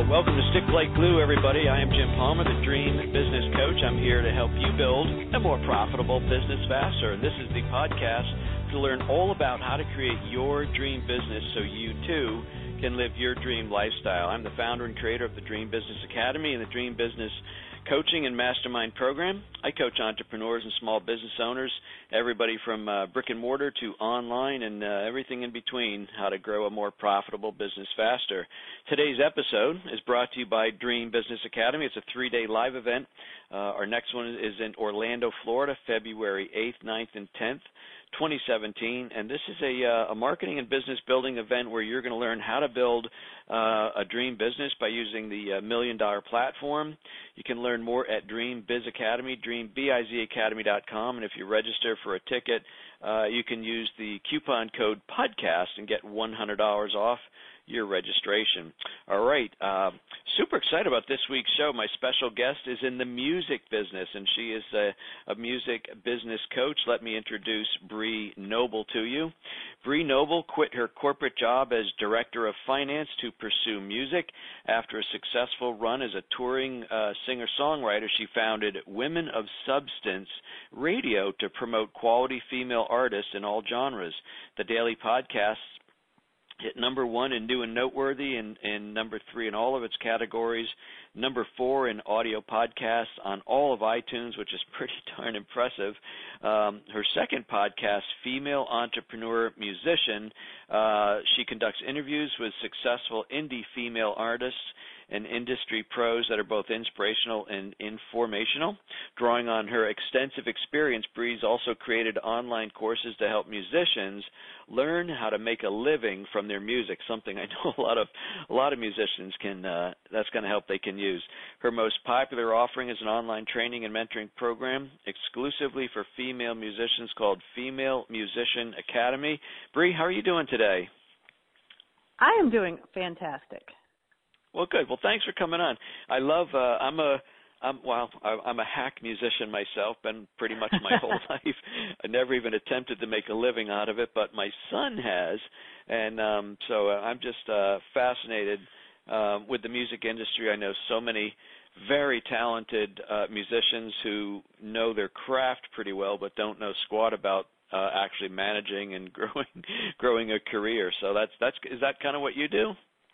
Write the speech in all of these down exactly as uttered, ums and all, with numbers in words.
Welcome to Stick Like Glue, everybody. I am Jim Palmer, the Dream Business Coach. I'm here to help you build a more profitable business faster. And this is the podcast to learn all about how to create your dream business so you, too, can live your dream lifestyle. I'm the founder and creator of the Dream Business Academy and the Dream Business Coaching and Mastermind Program. I coach entrepreneurs and small business owners, everybody from uh, brick and mortar to online and uh, everything in between, how to grow a more profitable business faster. Today's episode is brought to you by Dream Business Academy. It's a three-day live event. Uh, our next one is in Orlando, Florida, February eighth, ninth, and tenth. twenty seventeen, and this is a, uh, a marketing and business building event where you're going to learn how to build uh, a dream business by using the uh, Million Dollar Platform. You can learn more at Dream Biz Academy, dream biz academy dot com, and if you register for a ticket, uh, you can use the coupon code PODCAST and get one hundred dollars off your registration. All right. Uh, super excited about this week's show. My special guest is in the music business, and she is a, a music business coach. Let me introduce Bree Noble to you. Bree Noble quit her corporate job as director of finance to pursue music. After a successful run as a touring uh, singer-songwriter, she founded Women of Substance Radio to promote quality female artists in all genres. The daily podcasts hit number one in new and noteworthy, and, and number three in all of its categories, number four in audio podcasts on all of iTunes, which is pretty darn impressive. Um, her second podcast, Female Entrepreneur Musician, uh, she conducts interviews with successful indie female artists and industry pros that are both inspirational and informational. Drawing on her extensive experience, Bree's also created online courses to help musicians learn how to make a living from their music, something I know a lot of a lot of musicians can, uh, that's going to help they can use. Her most popular offering is an online training and mentoring program exclusively for female musicians called Female Musician Academy. Bree, how are you doing today? I am doing fantastic. Well, good. Well, thanks for coming on. I love, uh, I'm a, I'm, well, I'm a hack musician myself, been pretty much my whole life. I never even attempted to make a living out of it, but my son has, and um, so I'm just uh, fascinated uh, with the music industry. I know so many very talented uh, musicians who know their craft pretty well, but don't know squat about uh, actually managing and growing, growing a career. So that's that's is that kind of what you do?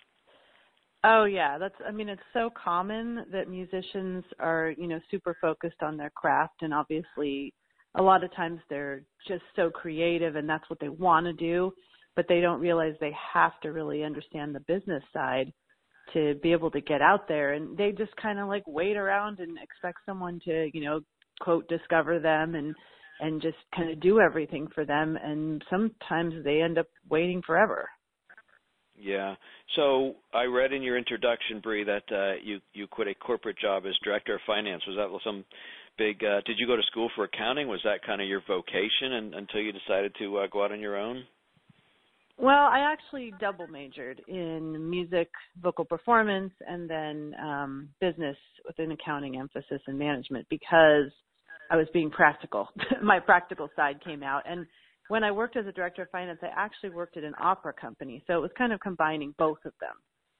Oh, yeah. That's, I mean, it's so common that musicians are, you know, super focused on their craft. And obviously, a lot of times they're just so creative and that's what they want to do. But they don't realize they have to really understand the business side to be able to get out there. And they just kind of like wait around and expect someone to, you know, quote, discover them and, and just kind of do everything for them. And sometimes they end up waiting forever. Yeah. So I read in your introduction, Bree, that uh, you you quit a corporate job as director of finance. Was that some big? Uh, did you go to school for accounting? Was that kind of your vocation, and, until you decided to uh, go out on your own? Well, I actually double majored in music, vocal performance, and then um, business with an accounting emphasis in management because I was being practical. My practical side came out, and when I worked as a director of finance, I actually worked at an opera company, so it was kind of combining both of them.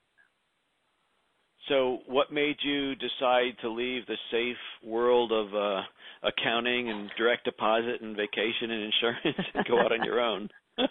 So what made you decide to leave the safe world of uh, accounting and direct deposit and vacation and insurance and go out on your own?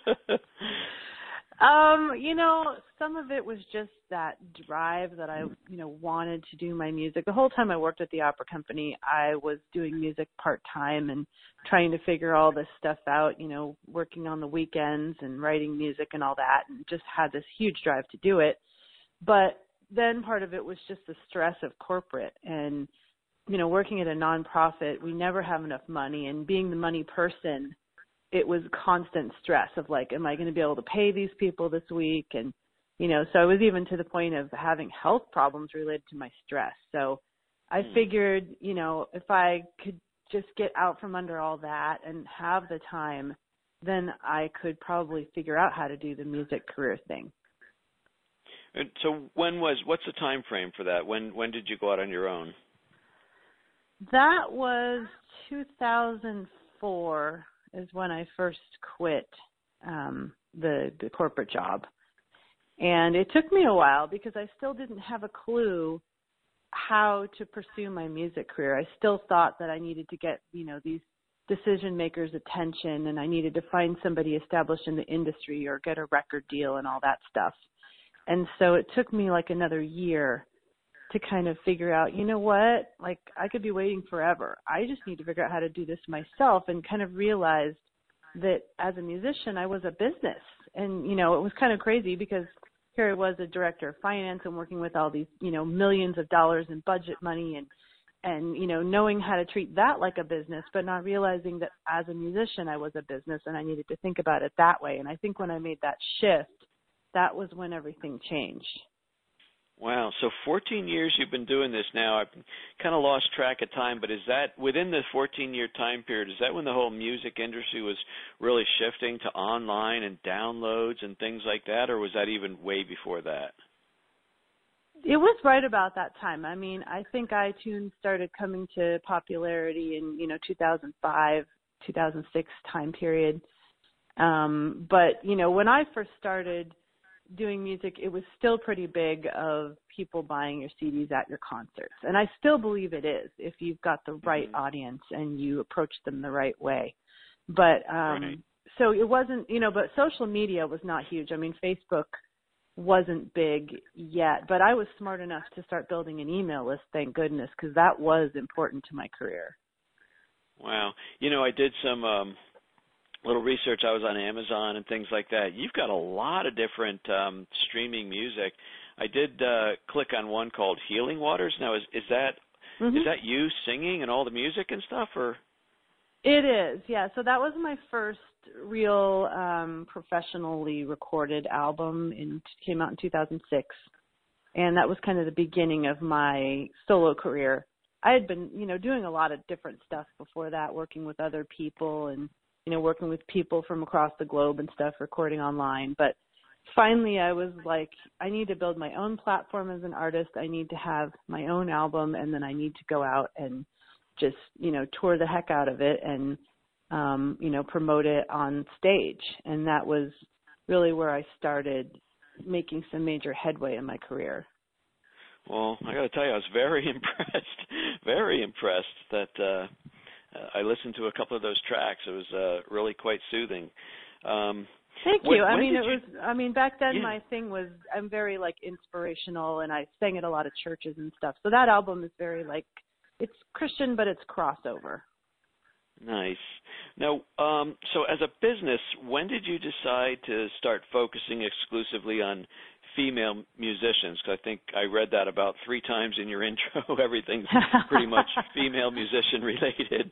um, you know, some of it was just that drive that I, you know, wanted to do my music. The whole time I worked at the opera company, I was doing music part-time and trying to figure all this stuff out, you know, working on the weekends and writing music and all that, and just had this huge drive to do it. But then part of it was just the stress of corporate and, you know, working at a nonprofit, we never have enough money, and being the money person, it was constant stress of like, am I going to be able to pay these people this week? And, you know, so I was even to the point of having health problems related to my stress. So I mm. figured, you know, if I could just get out from under all that and have the time, then I could probably figure out how to do the music career thing. And so when was, what's the time frame for that? When, when did you go out on your own? That was two thousand four is when I first quit um, the, the corporate job. And it took me a while because I still didn't have a clue how to pursue my music career. I still thought that I needed to get, you know, these decision makers' attention, and I needed to find somebody established in the industry or get a record deal and all that stuff. And so it took me like another year to kind of figure out, you know what, like I could be waiting forever. I just need to figure out how to do this myself, and kind of realized that as a musician, I was a business. And, you know, it was kind of crazy because here I was, a director of finance, and working with all these, you know, millions of dollars in budget money, and, and, you know, knowing how to treat that like a business, but not realizing that as a musician, I was a business and I needed to think about it that way. And I think when I made that shift, that was when everything changed. Wow. So fourteen years you've been doing this now. I've kind of lost track of time, but is that within the fourteen-year time period, is that when the whole music industry was really shifting to online and downloads and things like that, or was that even way before that? It was right about that time. I mean, I think iTunes started coming to popularity in, you know, two thousand five, two thousand six time period. Um, but, you know, when I first started doing music, it was still pretty big of people buying your C Ds at your concerts. And I still believe it is if you've got the right mm-hmm. audience and you approach them the right way. But um, right. so it wasn't, you know, but social media was not huge. I mean, Facebook wasn't big yet, but I was smart enough to start building an email list, thank goodness, because that was important to my career. Wow. You know, I did some um, little research. I was on Amazon and things like that. You've got a lot of different um, streaming music. I did uh, click on one called Healing Waters. Now, is, is that mm-hmm. is that you singing and all the music and stuff, or? It is, yeah. So that was my first real um, professionally recorded album. In came out in two thousand six, and that was kind of the beginning of my solo career. I had been, you know, doing a lot of different stuff before that, working with other people and, you know, working with people from across the globe and stuff, recording online. But finally I was like, I need to build my own platform as an artist. I need to have my own album, and then I need to go out and just, you know, tour the heck out of it and, um, you know, promote it on stage. And that was really where I started making some major headway in my career. Well, I got to tell you, I was very impressed, very impressed that uh, I listened to a couple of those tracks. It was uh, really quite soothing. Um, Thank you. when, I when mean, it you... was, I mean, back then yeah. my thing was, I'm very like inspirational, and I sang at a lot of churches and stuff. So that album is very like, it's Christian, but it's crossover. Nice. Now, um, so as a business, when did you decide to start focusing exclusively on female musicians? Because I think I read that about three times in your intro. Everything's pretty much female musician related.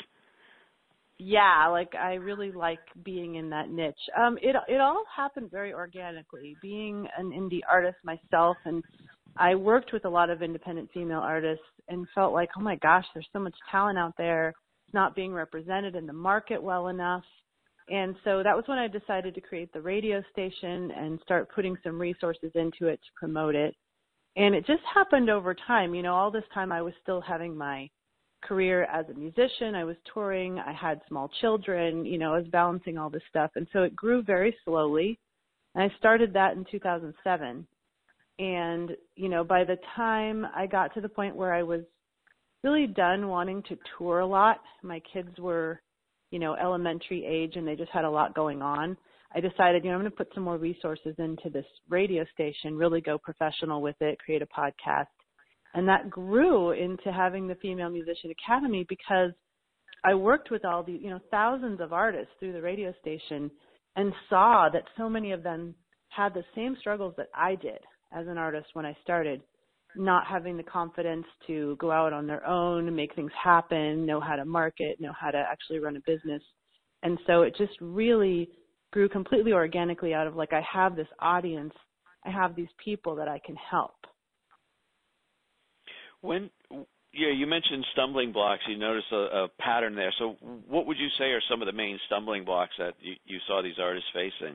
Yeah, like I really like being in that niche. Um, it it all happened very organically. Being an indie artist myself, and I worked with a lot of independent female artists and felt like, oh my gosh, there's so much talent out there. It's not being represented in the market well enough. And so that was when I decided to create the radio station and start putting some resources into it to promote it. And it just happened over time. You know, all this time I was still having my career as a musician. I was touring. I had small children. You know, I was balancing all this stuff. And so it grew very slowly. And I started that in two thousand seven. And, you know, by the time I got to the point where I was really done wanting to tour a lot, my kids were, you know, elementary age, and they just had a lot going on. I decided, you know, I'm going to put some more resources into this radio station, really go professional with it, create a podcast. And that grew into having the Female Musician Academy because I worked with all these, you know, thousands of artists through the radio station and saw that so many of them had the same struggles that I did as an artist when I started, not having the confidence to go out on their own, make things happen, know how to market, know how to actually run a business. And so it just really grew completely organically out of like, I have this audience, I have these people that I can help. When yeah, you mentioned stumbling blocks, you noticed a, a pattern there. So what would you say are some of the main stumbling blocks that you, you saw these artists facing?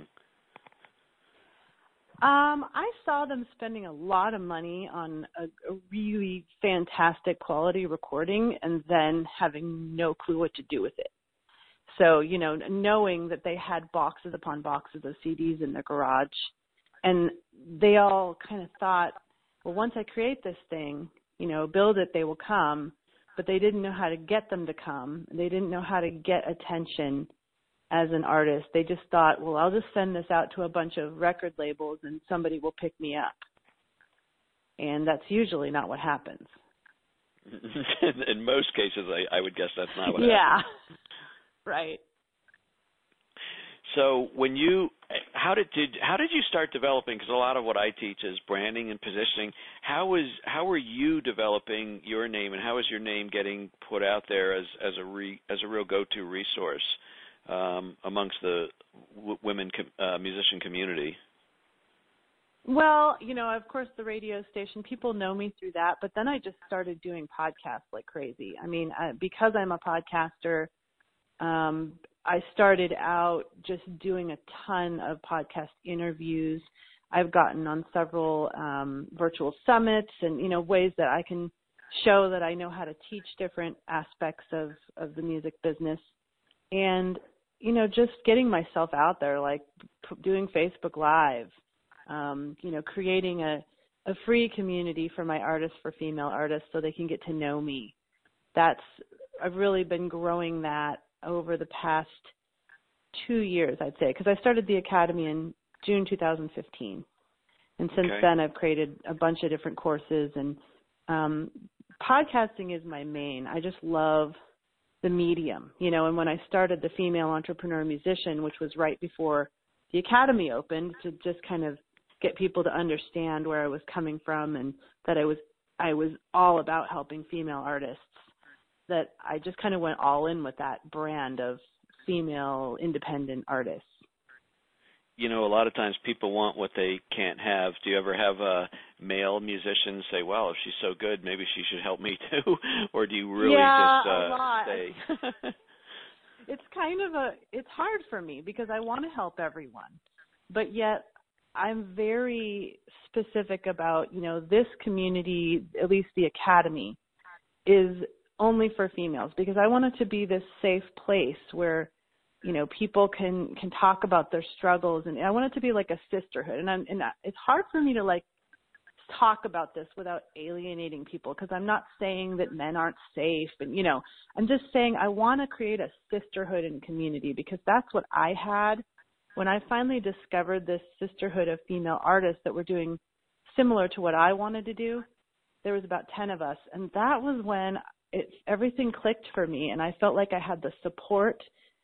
Um, I saw them spending a lot of money on a, a really fantastic quality recording and then having no clue what to do with it. So, you know, knowing that they had boxes upon boxes of C Ds in their garage and they all kind of thought, well, once I create this thing, you know, build it, they will come, but they didn't know how to get them to come. They didn't know how to get attention as an artist. They just thought, well, I'll just send this out to a bunch of record labels and somebody will pick me up. And that's usually not what happens. In most cases, I, I would guess that's not what yeah. happens. Yeah, right. So when you, how did, did how did you start developing? Because a lot of what I teach is branding and positioning. How was how were you developing your name, and how is your name getting put out there as as a re, as a real go-to resource um, amongst the w- women com, uh, musician community? Well, you know, of course, the radio station, people know me through that, but then I just started doing podcasts like crazy. I mean, I, because I'm a podcaster, um, I started out just doing a ton of podcast interviews. I've gotten on several um, virtual summits and, you know, ways that I can show that I know how to teach different aspects of, of the music business. And, you know, just getting myself out there, like p- doing Facebook Live, um, you know, creating a, a free community for my artists, for female artists, so they can get to know me. That's, I've really been growing that over the past two years, I'd say, because I started the Academy in June two thousand fifteen. And since okay. then, I've created a bunch of different courses, and um, podcasting is my main. I just love the medium, you know, and when I started the Female Entrepreneur Musician, which was right before the Academy opened, to just kind of get people to understand where I was coming from and that I was I was all about helping female artists, that I just kind of went all in with that brand of female independent artists. You know, a lot of times people want what they can't have. Do you ever have a male musician say, well, if she's so good, maybe she should help me too? Or do you really yeah, just uh, a lot. stay? It's kind of a, it's hard for me because I want to help everyone. But yet I'm very specific about, you know, this community, at least the Academy, is only for females, because I want it to be this safe place where, you know, people can, can talk about their struggles, and I want it to be like a sisterhood. And I'm, and it's hard for me to like talk about this without alienating people, because I'm not saying that men aren't safe, and, you know, I'm just saying I want to create a sisterhood and community, because that's what I had when I finally discovered this sisterhood of female artists that were doing similar to what I wanted to do. There was about ten of us, and that was when it, everything clicked for me, and I felt like I had the support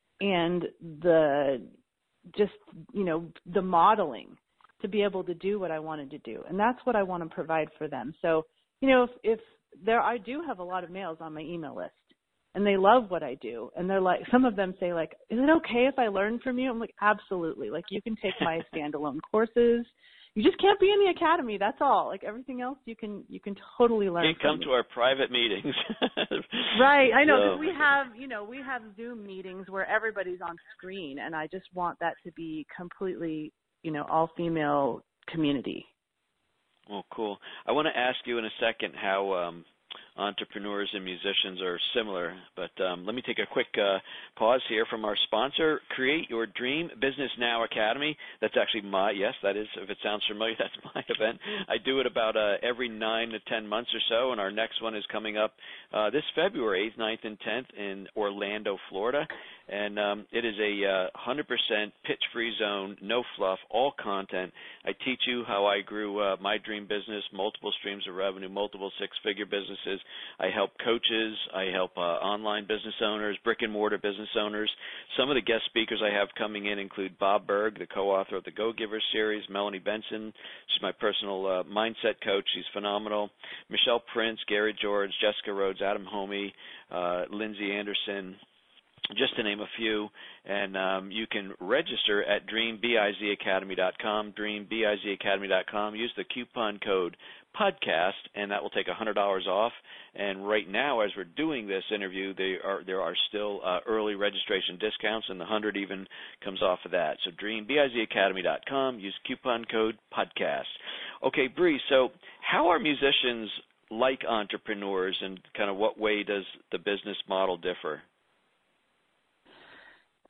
and the just, you know, the modeling to be able to do what I wanted to do. And that's what I want to provide for them. So, you know, if, if there, I do have a lot of males on my email list, and they love what I do. And they're like, some of them say, like, is it okay if I learn from you? I'm like, absolutely. Like, you can take my standalone courses. You just can't be in the Academy. That's all. Like, everything else, you can you can totally learn. You can come from to me. our private meetings. Right. I know, because so. we have, you know, we have Zoom meetings where everybody's on screen, and I just want that to be completely, you know, all-female community. Well, cool. I want to ask you in a second how um, entrepreneurs and musicians are similar, but um, let me take a quick uh, pause here from our sponsor, Create Your Dream Business Now Academy. That's actually my, yes, that is, if it sounds familiar, that's my event. I do it about uh, every nine to ten months or so, and our next one is coming up uh, this February eighth, ninth, and tenth in Orlando, Florida. And um, it is a uh, one hundred percent pitch-free zone, no fluff, all content. I teach you how I grew uh, my dream business, multiple streams of revenue, multiple six-figure businesses. I help coaches. I help uh, online business owners, brick-and-mortar business owners. Some of the guest speakers I have coming in include Bob Berg, the co-author of the Go-Giver series, Melanie Benson, she's my personal uh, mindset coach. She's phenomenal. Michelle Prince, Gary George, Jessica Rhodes, Adam Homey, uh, Lindsay Anderson, just to name a few. And um, you can register at dream biz academy dot com, dream biz academy dot com. Use the coupon code podcast, and that will take one hundred dollars off. And right now, as we're doing this interview, they are, there are still uh, early registration discounts, and the one hundred even comes off of that. So dream biz academy dot com, use coupon code podcast. Okay, Bree, so how are musicians like entrepreneurs, and kind of what way does the business model differ?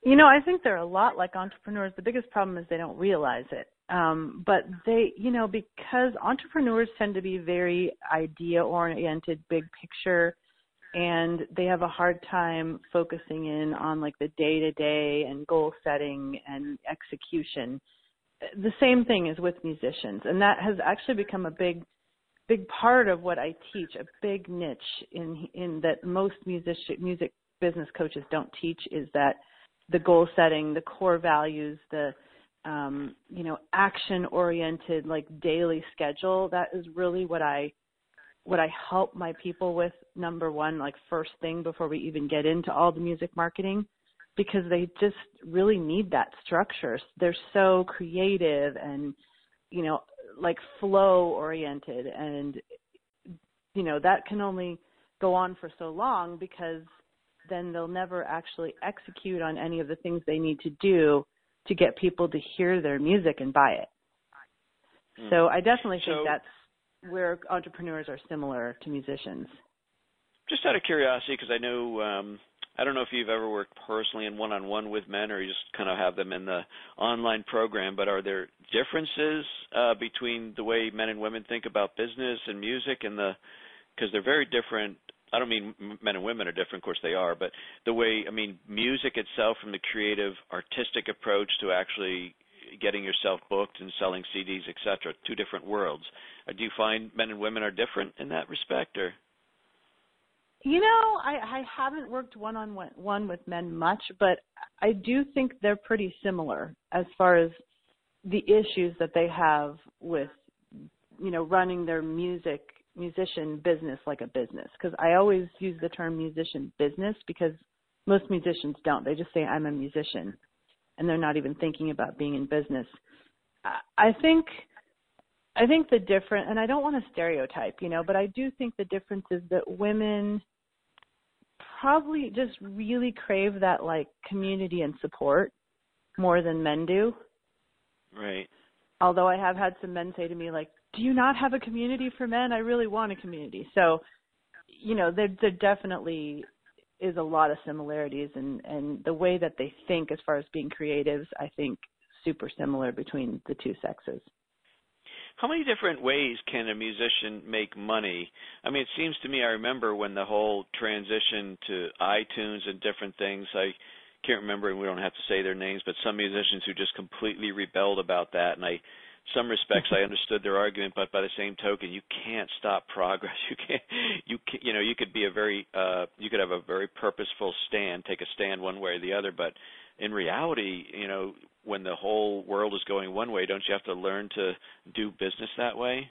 You know, I think they're a lot like entrepreneurs. The biggest problem is they don't realize it. Um, but they, you know, because entrepreneurs tend to be very idea-oriented, big picture, and they have a hard time focusing in on like the day-to-day and goal setting and execution. The same thing is with musicians, and that has actually become a big, big part of what I teach, a big niche in in that most music music business coaches don't teach, is that the goal setting, the core values, the um, you know, action-oriented, like daily schedule. That is really what I what I help my people with. Number one, like first thing before we even get into all the music marketing, because they just really need that structure. They're so creative and, you know, like flow-oriented, and you know that can only go on for so long, because then they'll never actually execute on any of the things they need to do to get people to hear their music and buy it. Mm. So I definitely think so, that's where entrepreneurs are similar to musicians. Just out of curiosity, because I know, um, I don't know if you've ever worked personally in one-on-one with men, or you just kind of have them in the online program, but are there differences uh, between the way men and women think about business and music, and the, because they're very different. I don't mean men and women are different, of course they are, but the way, I mean, music itself, from the creative, artistic approach to actually getting yourself booked and selling C Ds, et cetera, two different worlds. Uh, do you find men and women are different in that respect, or? You know, I, I haven't worked one-on-one with men much, but I do think they're pretty similar as far as the issues that they have with, you know, running their music musician business like a business. Because I always use the term musician business, because most musicians don't. They just say, I'm a musician, and they're not even thinking about being in business. I think I think the different, and I don't want to stereotype, you know, but I do think the difference is that women probably just really crave that like community and support more than men do. Right. Although I have had some men say to me, like, do you not have a community for men? I really want a community. So, you know, there, there definitely is a lot of similarities, and, and the way that they think as far as being creatives, I think super similar between the two sexes. How many different ways can a musician make money? I mean, it seems to me, I remember when the whole transition to iTunes and different things, I can't remember, and we don't have to say their names, but some musicians who just completely rebelled about that, and I some respects I understood their argument, but by the same token, you can't stop progress. You can't, you can, you know, you could be a very, uh, you could have a very purposeful stand, take a stand one way or the other, but in reality, you know, when the whole world is going one way, don't you have to learn to do business that way?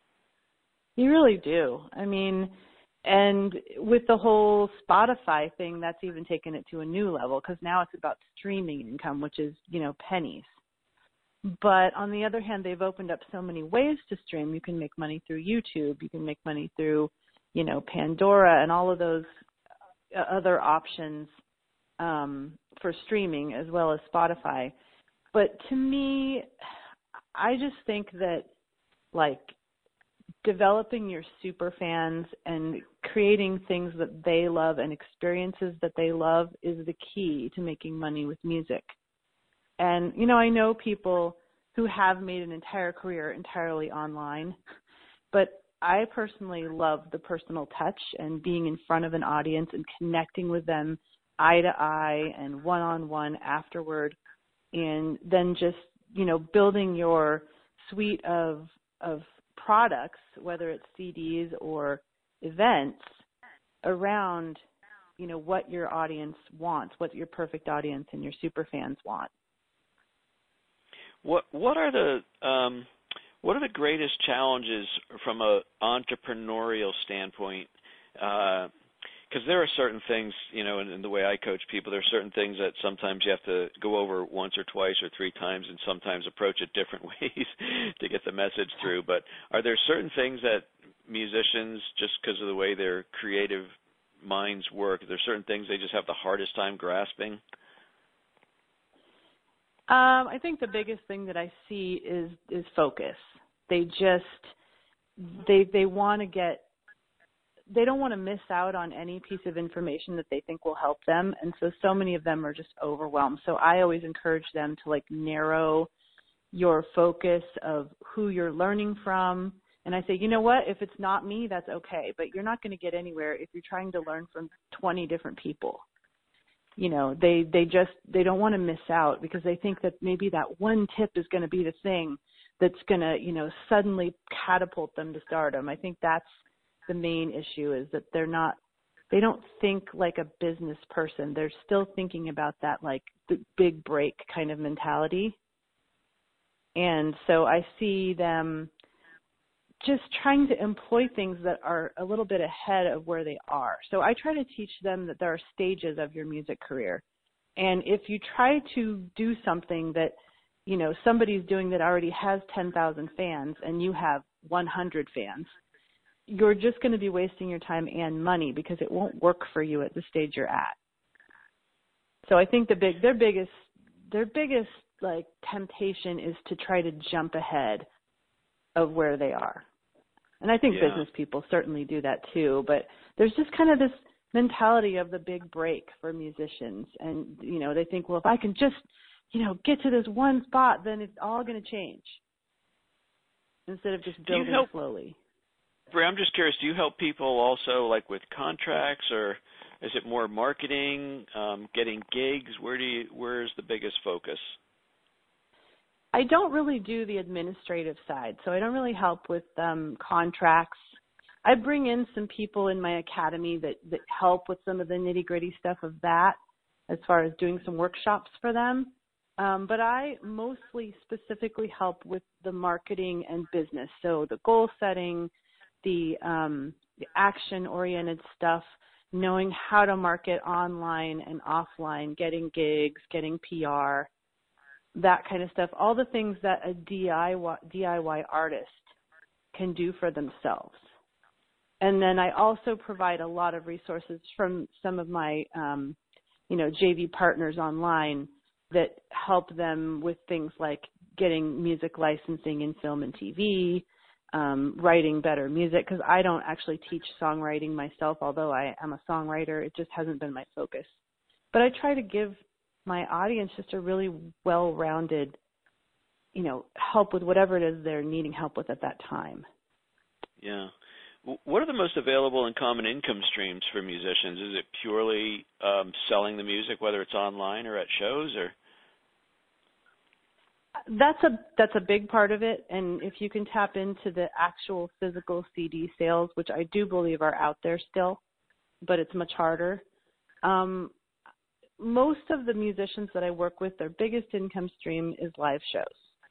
You really do. I mean, and with the whole Spotify thing, that's even taken it to a new level, because now it's about streaming income, which is, you know, pennies. But on the other hand, they've opened up so many ways to stream. You can make money through YouTube. You can make money through, you know, Pandora and all of those other options um, for streaming, as well as Spotify. But to me, I just think that, like, developing your super fans and creating things that they love and experiences that they love is the key to making money with music. And, you know, I know people who have made an entire career entirely online, but I personally love the personal touch and being in front of an audience and connecting with them eye to eye and one-on-one afterward, and then just, you know, building your suite of of products, whether it's C Ds or events, around, you know, what your audience wants, what your perfect audience and your super fans want. What what are the um, what are the greatest challenges from a entrepreneurial standpoint? Because uh, there are certain things, you know, in, in the way I coach people, there are certain things that sometimes you have to go over once or twice or three times, and sometimes approach it different ways to get the message through. But are there certain things that musicians, just because of the way their creative minds work, are there certain things they just have the hardest time grasping? Um, I think the biggest thing that I see is is focus. They just they they want to get they don't want to miss out on any piece of information that they think will help them. And so, so many of them are just overwhelmed. So I always encourage them to like narrow your focus of who you're learning from. And I say, you know what, if it's not me, that's okay. But you're not going to get anywhere if you're trying to learn from twenty different people. You know, they, they just, they don't want to miss out because they think that maybe that one tip is going to be the thing that's going to, you know, suddenly catapult them to stardom. I think that's the main issue, is that they're not, they don't think like a business person. They're still thinking about that like the big break kind of mentality. And so I see them just trying to employ things that are a little bit ahead of where they are. So I try to teach them that there are stages of your music career. And if you try to do something that, you know, somebody's doing that already has ten thousand fans and you have one hundred fans, you're just going to be wasting your time and money because it won't work for you at the stage you're at. So I think the big, their biggest, their biggest like temptation is to try to jump ahead of where they are. And I think yeah. business people certainly do that too, but there's just kind of this mentality of the big break for musicians. And, you know, they think, well, if I can just, you know, get to this one spot, then it's all going to change instead of just building help, slowly. Brie, I'm just curious, do you help people also like with contracts, or is it more marketing, um, getting gigs? Where do you, where's the biggest focus? I don't really do the administrative side, so I don't really help with um, contracts. I bring in some people in my academy that, that help with some of the nitty-gritty stuff of that, as far as doing some workshops for them. Um, but I mostly specifically help with the marketing and business, so the goal setting, the, um, the action-oriented stuff, knowing how to market online and offline, getting gigs, getting P R, that kind of stuff, all the things that a D I Y, D I Y artist can do for themselves. And then I also provide a lot of resources from some of my, um, you know, J V partners online that help them with things like getting music licensing in film and T V, um, writing better music, because I don't actually teach songwriting myself, although I am a songwriter. It just hasn't been my focus. But I try to give my audience just a really well-rounded, you know, help with whatever it is they're needing help with at that time. Yeah. What are the most available and common income streams for musicians? Is it purely um, selling the music, whether it's online or at shows, or? That's a that's a big part of it, and if you can tap into the actual physical C D sales, which I do believe are out there still, but it's much harder. Um, most of the musicians that I work with, their biggest income stream is live shows.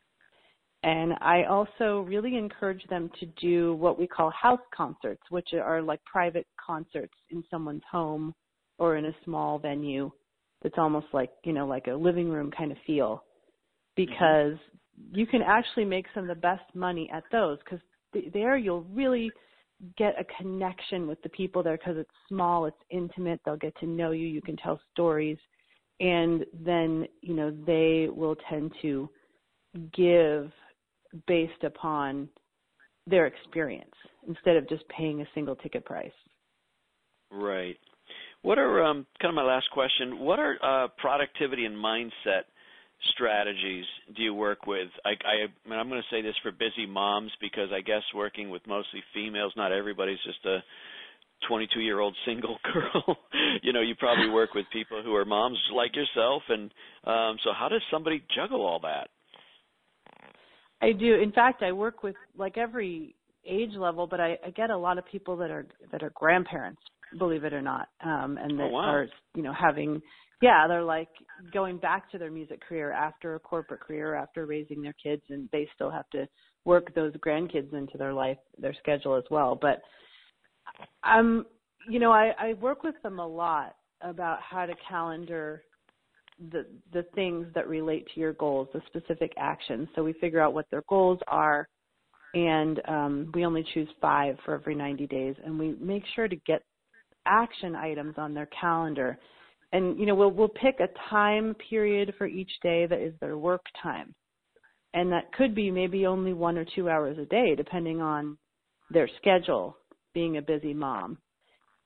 And I also really encourage them to do what we call house concerts, which are like private concerts in someone's home or in a small venue. It's almost like, you know, like a living room kind of feel, because you can actually make some of the best money at those, because there you'll really get a connection with the people there, because it's small, it's intimate, they'll get to know you, you can tell stories, and then, you know, they will tend to give based upon their experience instead of just paying a single ticket price. Right. What are, um, kind of my last question, what are uh, productivity and mindset strategies do you work with? I, I, I mean, I'm going to say this for busy moms, because I guess working with mostly females, not everybody's just a twenty-two-year-old single girl. You know, you probably work with people who are moms like yourself, and um, so how does somebody juggle all that? I do. In fact, I work with like every age level, but I, I get a lot of people that are that are grandparents, believe it or not, um, and that oh, wow. are, you know, having, yeah, they're like going back to their music career after a corporate career, after raising their kids, and they still have to work those grandkids into their life, their schedule as well. But um, you know, I, I work with them a lot about how to calendar the the things that relate to your goals, the specific actions. So we figure out what their goals are, and um, we only choose five for every ninety days, and we make sure to get action items on their calendar. And, you know, we'll we'll pick a time period for each day that is their work time, and that could be maybe only one or two hours a day, depending on their schedule, being a busy mom.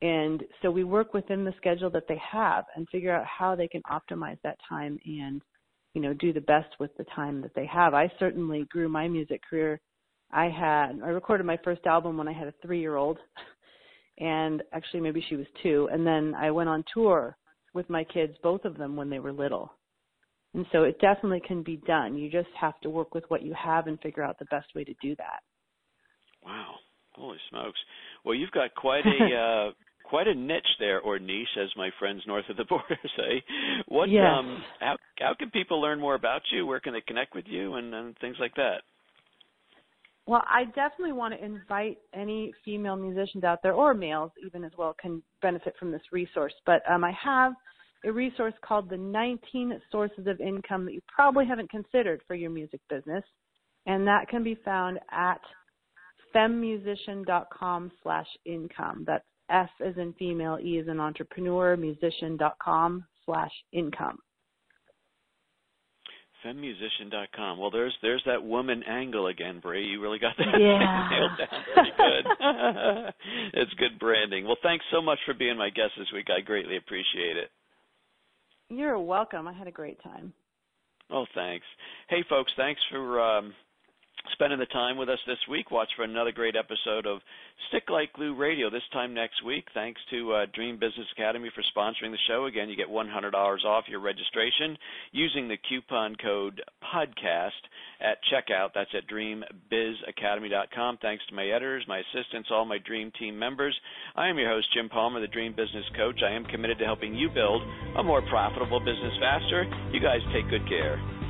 And so we work within the schedule that they have and figure out how they can optimize that time and, you know, do the best with the time that they have. I certainly grew my music career. I had, I recorded my first album when I had a three-year-old, and actually maybe she was two. And then I went on tour with my kids, both of them, when they were little. And so it definitely can be done. You just have to work with what you have and figure out the best way to do that. Wow. Holy smokes. Well, you've got quite a uh, quite a niche there, or niche, as my friends north of the border say. What? Yes. Um, how how can people learn more about you? Where can they connect with you, and, and things like that? Well, I definitely want to invite any female musicians out there, or males even as well, can benefit from this resource. But um, I have a resource called the nineteen Sources of Income that you probably haven't considered for your music business, and that can be found at femmusician.com slash income. That's F as in female, E as in entrepreneur, musician.com slash income. femmusician dot com. Well, there's there's that woman angle again, Bree. You really got that yeah. nailed down pretty good. It's good branding. Well, thanks so much for being my guest this week. I greatly appreciate it. You're welcome. I had a great time. Oh, thanks. Hey, folks, thanks for um, spending the time with us this week. Watch for another great episode of Stick Like Glue Radio this time next week. Thanks to uh, Dream Business Academy for sponsoring the show. Again, you get one hundred dollars off your registration using the coupon code PODCAST at checkout. That's at dream biz academy dot com. Thanks to my editors, my assistants, all my Dream Team members. I am your host, Jim Palmer, the Dream Business Coach. I am committed to helping you build a more profitable business faster. You guys take good care.